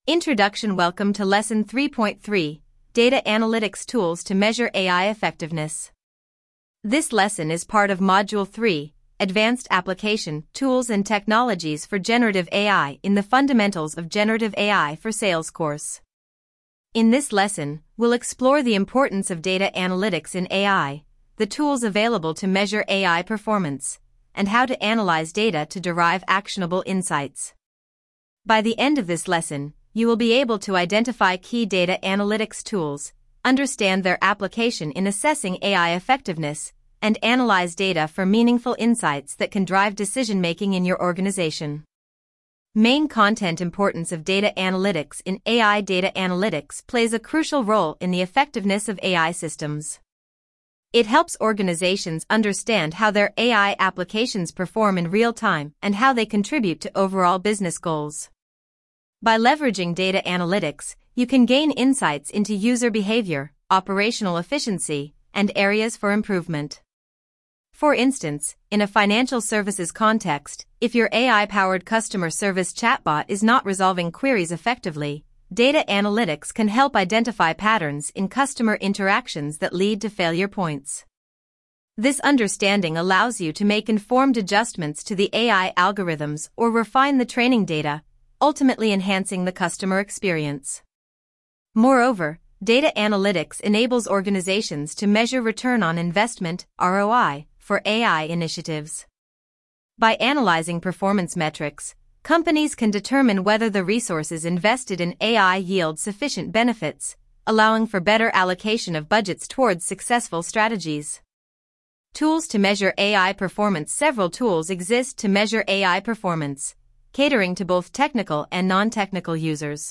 Introduction. Welcome to Lesson 3.3, Data Analytics Tools to Measure AI Effectiveness. This lesson is part of Module 3, Advanced Application, Tools and Technologies for Generative AI in the Fundamentals of Generative AI for Sales course. In this lesson, we'll explore the importance of data analytics in AI, the tools available to measure AI performance, and how to analyze data to derive actionable insights. By the end of this lesson, you will be able to identify key data analytics tools, understand their application in assessing AI effectiveness, and analyze data for meaningful insights that can drive decision-making in your organization. Main content. Importance of data analytics in AI. Data analytics plays a crucial role in the effectiveness of AI systems. It helps organizations understand how their AI applications perform in real time and how they contribute to overall business goals. By leveraging data analytics, you can gain insights into user behavior, operational efficiency, and areas for improvement. For instance, in a financial services context, if your AI-powered customer service chatbot is not resolving queries effectively, data analytics can help identify patterns in customer interactions that lead to failure points. This understanding allows you to make informed adjustments to the AI algorithms or refine the training data, ultimately enhancing the customer experience. Moreover, data analytics enables organizations to measure return on investment, ROI, for AI initiatives. By analyzing performance metrics, companies can determine whether the resources invested in AI yield sufficient benefits, allowing for better allocation of budgets towards successful strategies. Tools to measure AI performance. Several tools exist to measure AI performance, catering to both technical and non-technical users.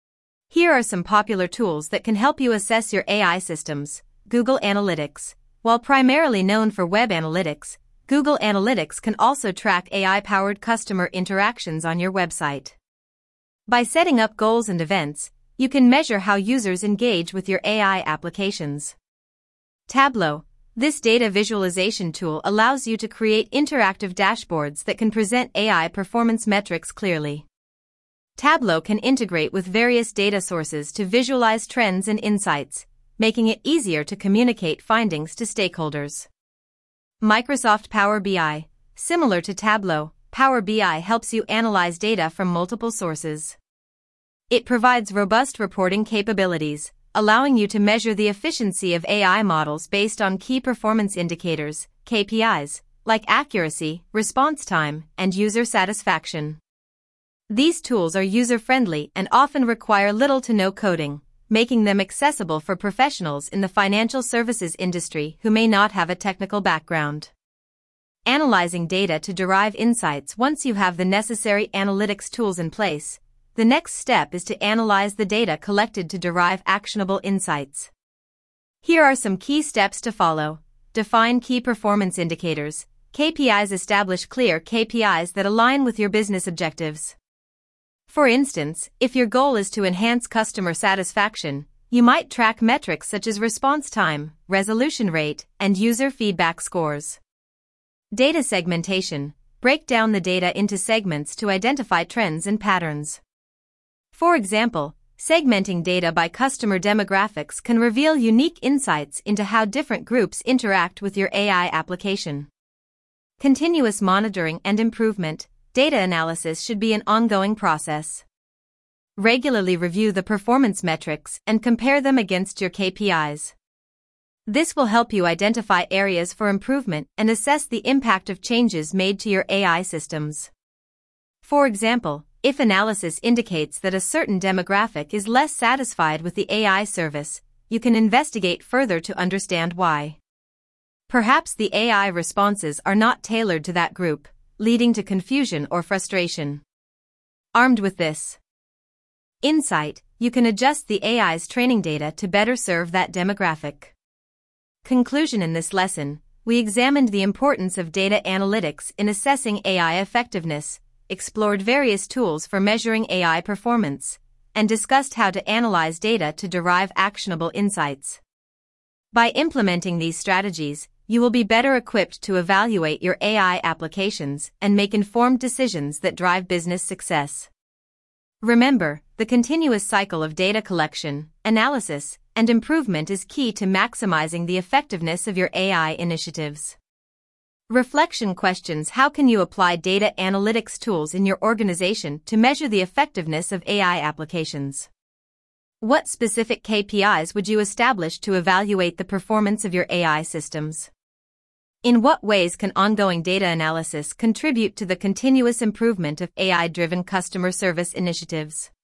Here are some popular tools that can help you assess your AI systems. Google Analytics. While primarily known for web analytics, Google Analytics can also track AI-powered customer interactions on your website. By setting up goals and events, you can measure how users engage with your AI applications. Tableau. This data visualization tool allows you to create interactive dashboards that can present AI performance metrics clearly. Tableau can integrate with various data sources to visualize trends and insights, making it easier to communicate findings to stakeholders. Microsoft Power BI. Similar to Tableau, Power BI helps you analyze data from multiple sources. It provides robust reporting capabilities, allowing you to measure the efficiency of AI models based on key performance indicators, KPIs, like accuracy, response time, and user satisfaction. These tools are user-friendly and often require little to no coding, making them accessible for professionals in the financial services industry who may not have a technical background. Analyzing data to derive insights. Once you have the necessary analytics tools in place, the next step is to analyze the data collected to derive actionable insights. Here are some key steps to follow. Define key performance indicators, KPIs. Establish clear KPIs that align with your business objectives. For instance, if your goal is to enhance customer satisfaction, you might track metrics such as response time, resolution rate, and user feedback scores. Data segmentation. Break down the data into segments to identify trends and patterns. For example, segmenting data by customer demographics can reveal unique insights into how different groups interact with your AI application. Continuous monitoring and improvement. Data analysis should be an ongoing process. Regularly review the performance metrics and compare them against your KPIs. This will help you identify areas for improvement and assess the impact of changes made to your AI systems. For example, if analysis indicates that a certain demographic is less satisfied with the AI service, you can investigate further to understand why. Perhaps the AI responses are not tailored to that group, leading to confusion or frustration. Armed with this insight, you can adjust the AI's training data to better serve that demographic. Conclusion. In this lesson, we examined the importance of data analytics in assessing AI effectiveness, explored various tools for measuring AI performance, and discussed how to analyze data to derive actionable insights. By implementing these strategies, you will be better equipped to evaluate your AI applications and make informed decisions that drive business success. Remember, The continuous cycle of data collection, analysis, and improvement is key to maximizing the effectiveness of your AI initiatives. Reflection questions: how can you apply data analytics tools in your organization to measure the effectiveness of AI applications? What specific KPIs would you establish to evaluate the performance of your AI systems? In what ways can ongoing data analysis contribute to the continuous improvement of AI-driven customer service initiatives?